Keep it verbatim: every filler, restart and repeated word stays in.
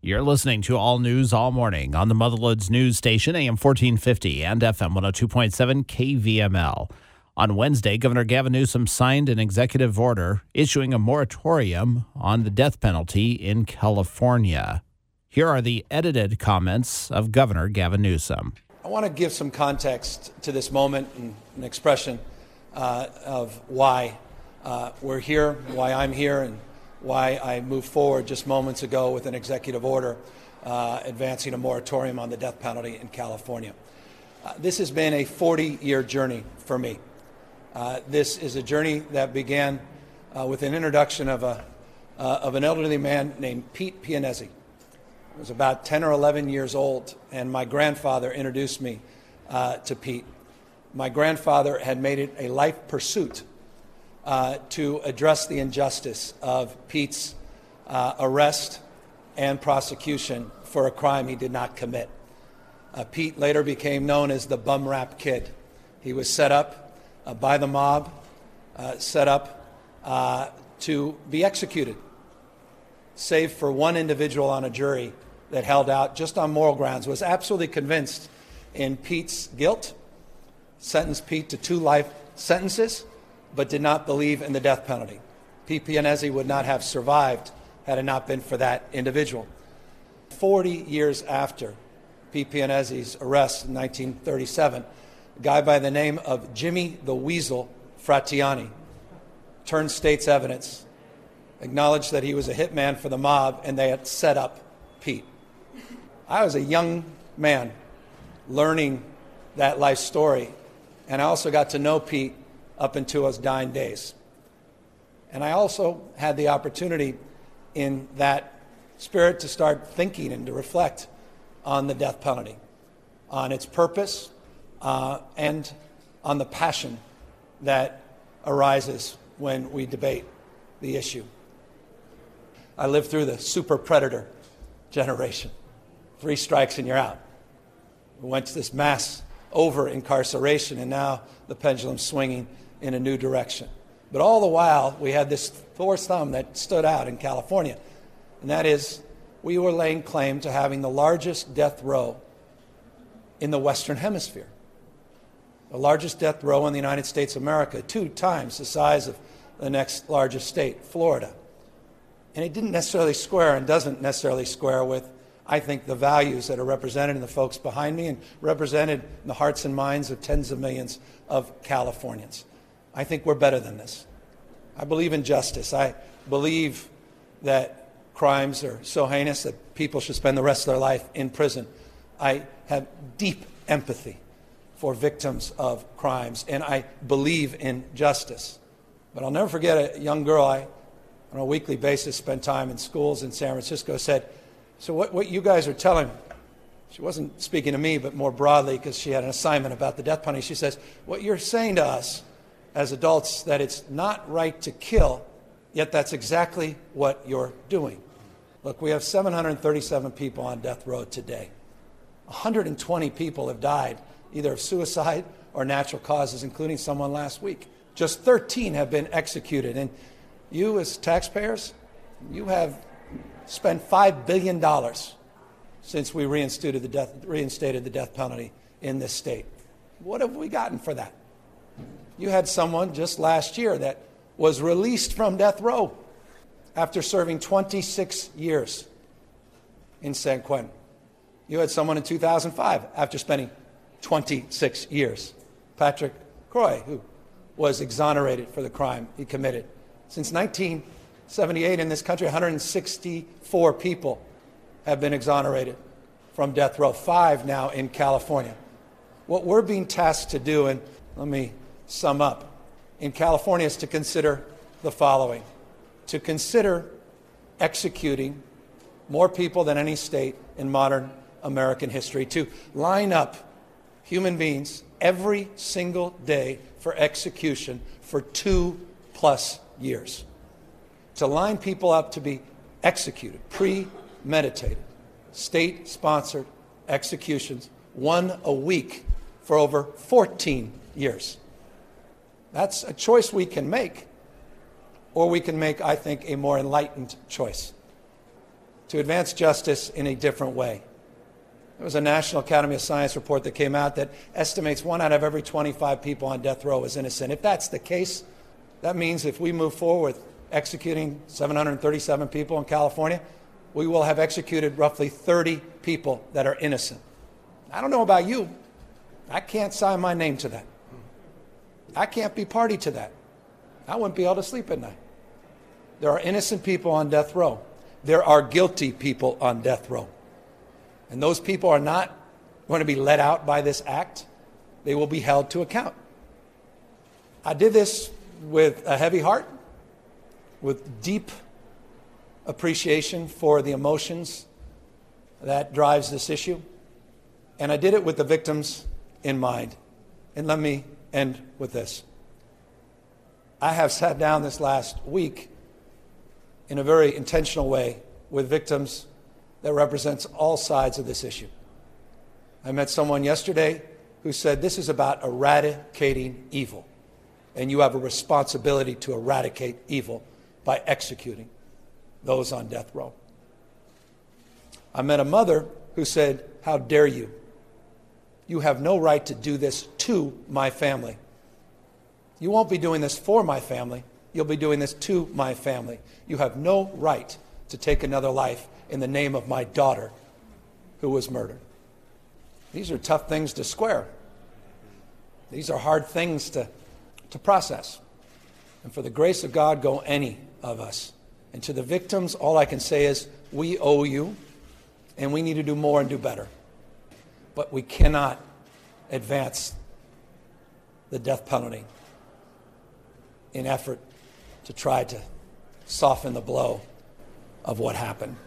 You're listening to All News All Morning on the Motherloads News Station, A M fourteen fifty and F M one oh two point seven K V M L. On Wednesday, Governor Gavin Newsom signed an executive order issuing a moratorium on the death penalty in California. Here are the edited comments of Governor Gavin Newsom. I want to give some context to this moment and an expression uh, of why uh, we're here, why I'm here, and why I moved forward just moments ago with an executive order uh, advancing a moratorium on the death penalty in California. Uh, this has been a forty-year journey for me. Uh, this is a journey that began uh, with an introduction of, a, uh, of an elderly man named Pete Pianesi. I was about ten or eleven years old, and my grandfather introduced me uh, to Pete. My grandfather had made it a life pursuit uh, to address the injustice of Pete's uh, arrest and prosecution for a crime he did not commit. Uh, Pete later became known as the Bum Rap Kid. He was set up uh, by the mob, uh, set up uh, to be executed, save for one individual on a jury that held out just on moral grounds, was absolutely convinced in Pete's guilt, sentenced Pete to two life sentences, but did not believe in the death penalty. Pete Pianesi would not have survived had it not been for that individual. Forty years after Pete Pianesi's arrest in nineteen thirty-seven, a guy by the name of Jimmy the Weasel Fratiani turned state's evidence, acknowledged that he was a hitman for the mob, and they had set up Pete. I was a young man learning that life story, and I also got to know Pete up into his dying days. And I also had the opportunity in that spirit to start thinking and to reflect on the death penalty, on its purpose, uh, and on the passion that arises when we debate the issue. I lived through the super predator generation. Three strikes and you're out. We went to this mass over incarceration, and now the pendulum's swinging in a new direction. But all the while, we had this Thor's thumb that stood out in California, and that is we were laying claim to having the largest death row in the Western Hemisphere. The largest death row in the United States of America, two times the size of the next largest state, Florida. And it didn't necessarily square and doesn't necessarily square with, I think, the values that are represented in the folks behind me and represented in the hearts and minds of tens of millions of Californians. I think we're better than this. I believe in justice. I believe that crimes are so heinous that people should spend the rest of their life in prison. I have deep empathy for victims of crimes, and I believe in justice. But I'll never forget a young girl I, on a weekly basis, spent time in schools in San Francisco, said, so what, what you guys are telling, she wasn't speaking to me, but more broadly because she had an assignment about the death penalty. She says, what you're saying to us as adults, that it's not right to kill, yet that's exactly what you're doing. Look, we have seven hundred thirty-seven people on death row today. one hundred twenty people have died, either of suicide or natural causes, including someone last week. Just thirteen have been executed. And you as taxpayers, you have spent five billion dollars since we reinstated the death, reinstated the death penalty in this state. What have we gotten for that? You had someone just last year that was released from death row after serving twenty-six years in San Quentin. You had someone in two thousand five after spending twenty-six years, Patrick Croy, who was exonerated for the crime he committed. Since nineteen seventy-eight in this country, one hundred sixty-four people have been exonerated from death row, five now in California. What we're being tasked to do, and let me sum up, in California is to consider the following. To consider executing more people than any state in modern American history, to line up human beings every single day for execution for two plus years. To line people up to be executed, premeditated, state-sponsored executions, one a week for over fourteen years. That's a choice we can make, or we can make, I think, a more enlightened choice. to advance justice in a different way. There was a National Academy of Science report that came out that estimates one out of every twenty-five people on death row is innocent. If that's the case, that means if we move forward with executing seven hundred thirty-seven people in California, we will have executed roughly thirty people that are innocent. I don't know about you. I can't sign my name to that. I can't be party to that. I wouldn't be able to sleep at night. There are innocent people on death row. There are guilty people on death row. And those people are not going to be let out by this act. They will be held to account. I did this with a heavy heart, with deep appreciation for the emotions that drives this issue. And I did it with the victims in mind. And let me end with this. I have sat down this last week in a very intentional way with victims that represents all sides of this issue. I met someone yesterday who said this is about eradicating evil, and you have a responsibility to eradicate evil by executing those on death row. I met a mother who said, how dare you? You have no right to do this to my family. You won't be doing this for my family. You'll be doing this to my family. You have no right to take another life in the name of my daughter who was murdered. These are tough things to square. These are hard things to, to process. And for the grace of God, go any of us. And to the victims, all I can say is, we owe you, and we need to do more and do better. But we cannot advance the death penalty in effort to try to soften the blow of what happened.